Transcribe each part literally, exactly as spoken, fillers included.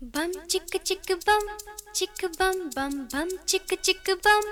बम चिक चिक बम चिक बम बम बम चिक चिक बम।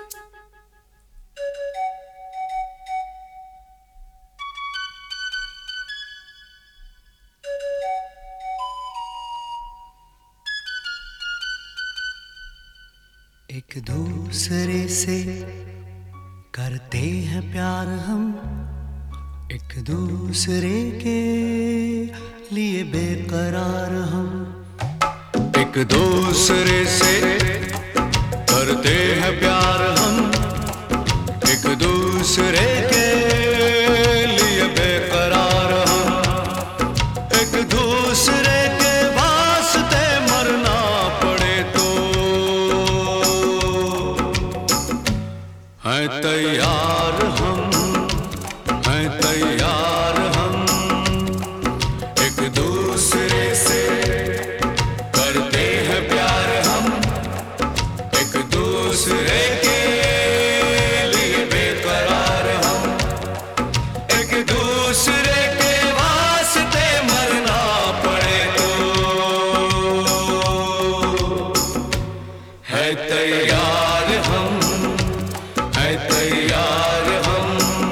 एक दूसरे से करते हैं प्यार हम, एक दूसरे के लिए बेकरार हम। एक दूसरे से करते हैं प्यार हम, एक दूसरे के लिए बेकरार हम। एक दूसरे के वास्ते मरना पड़े तो हैं तैयार हम, हैं तैयार हम। एक दूसरे से करते हैं प्यार हम, एक दूसरे के लिए बेकरार हम। एक दूसरे के वास्ते मरना पड़े तो है तैयार हम, है तैयार हम।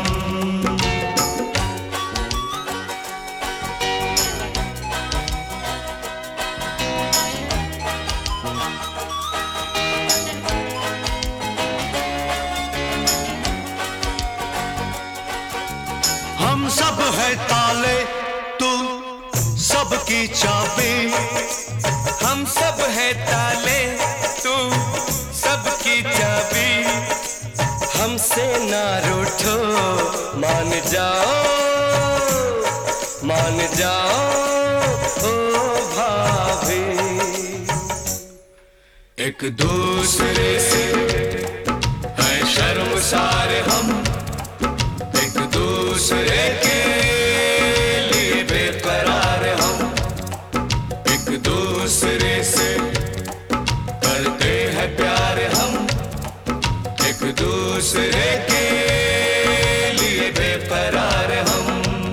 हम सब है ताले, तू सबकी चाबी। हम सब है ताले, तू सबकी चाबी। हमसे ना रूठो, मान जाओ, मान जाओ ओ भाभी। एक दूसरे से है शर्मसार हम, एक दूसरे के लिए बेकरार हम। एक दूसरे से करते हैं प्यार हम, एक दूसरे के लिए बेकरार हम।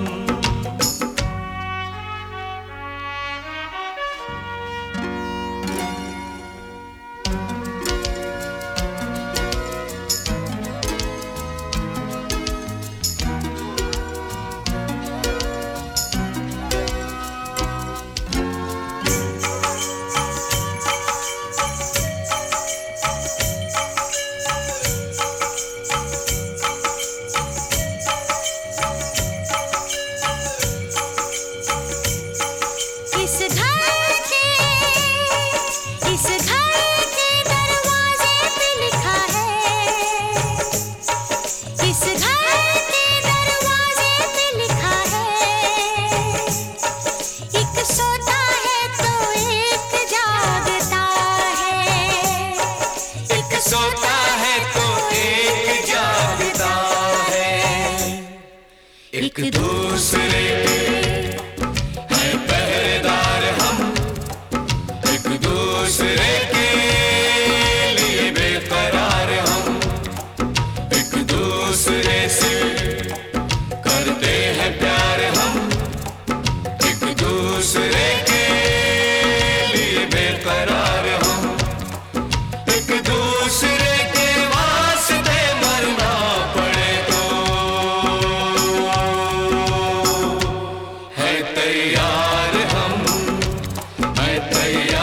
इस घर के इस घर के दरवाजे पे लिखा है, इस घर के दरवाजे पे लिखा है। एक सोता है तो एक जागता है, एक सोता है तो एक जागता है। एक दूसरे के हैं पहरेदार हम, एक दूसरे के लिए बेकरार हम। एक दूसरे से करते हैं प्यार हम, एक दूसरे के लिए बेकरार हम। एक दूसरे के वास्ते मरना पड़े तो है तैयार हम, है तैयार।